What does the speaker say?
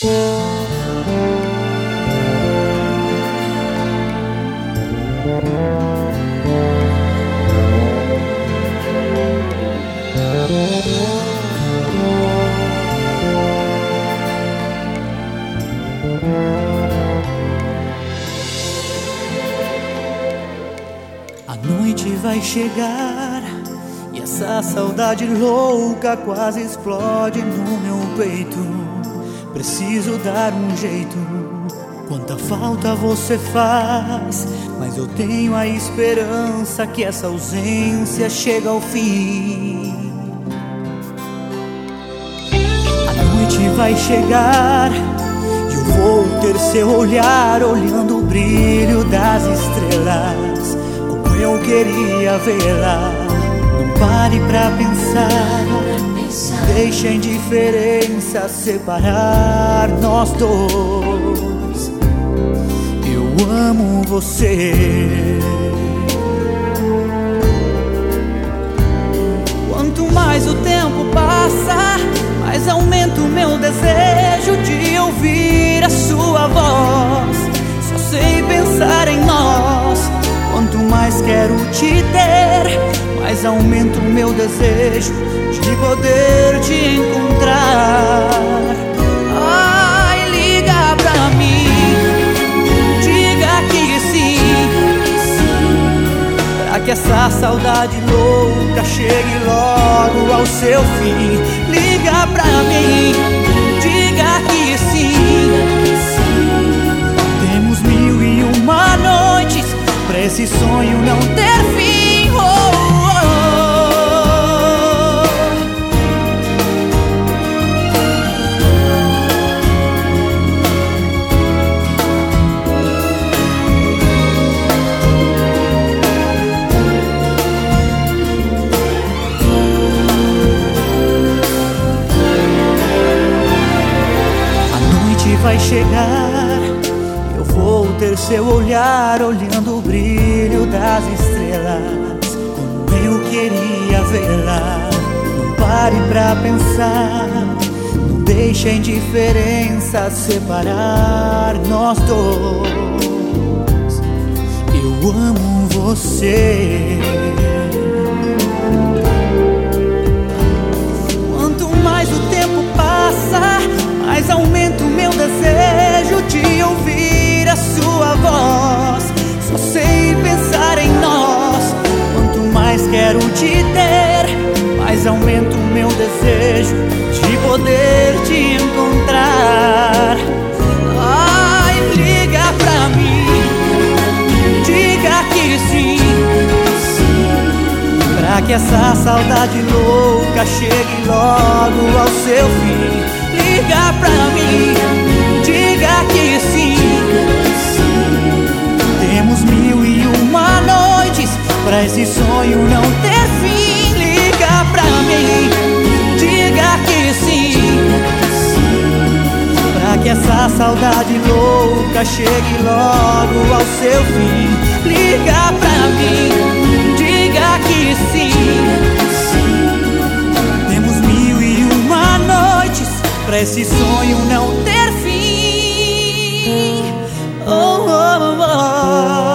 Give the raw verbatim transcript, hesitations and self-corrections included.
A noite vai chegar e essa saudade louca quase explode no meu peito. Preciso dar um jeito. Quanta falta você faz, mas eu tenho a esperança que essa ausência chega ao fim. A noite vai chegar e eu vou ter seu olhar olhando o brilho das estrelas, como eu queria vê-la. Não pare pra pensar, deixa a indiferença separar nós dois. Eu amo você. Quanto mais o tempo passa, mais aumenta o meu desejo de ouvir a sua voz. Só sei pensar em nós. Quanto mais quero te ter, mais aumenta o meu desejo de poder te encontrar. Ai, liga pra mim, diga que sim, pra que essa saudade louca chegue logo ao seu fim. Liga pra mim, diga que sim. Temos mil e uma noites pra esse sonho não ter fim. Oh, oh, oh. Vai chegar, eu vou ter seu olhar olhando o brilho das estrelas, como eu queria vê-la. Não pare pra pensar, não deixe a indiferença separar nós dois. Eu amo você. Quanto mais o tempo passa, mais aumenta o meu desejo de ouvir a sua voz. Só sei pensar em nós. Quanto mais quero te ter, mais aumenta o meu desejo de poder te encontrar. Ai, liga pra mim, diga que sim, pra que essa saudade louca chegue logo ao seu fim. Liga pra mim, diga que sim. Temos mil e uma noites pra esse sonho não ter fim. Liga pra mim, diga que sim, pra que essa saudade louca chegue logo ao seu fim. Liga pra mim, diga que sim. Temos mil e uma noites pra esse sonho não ter fim. Oh, oh, oh.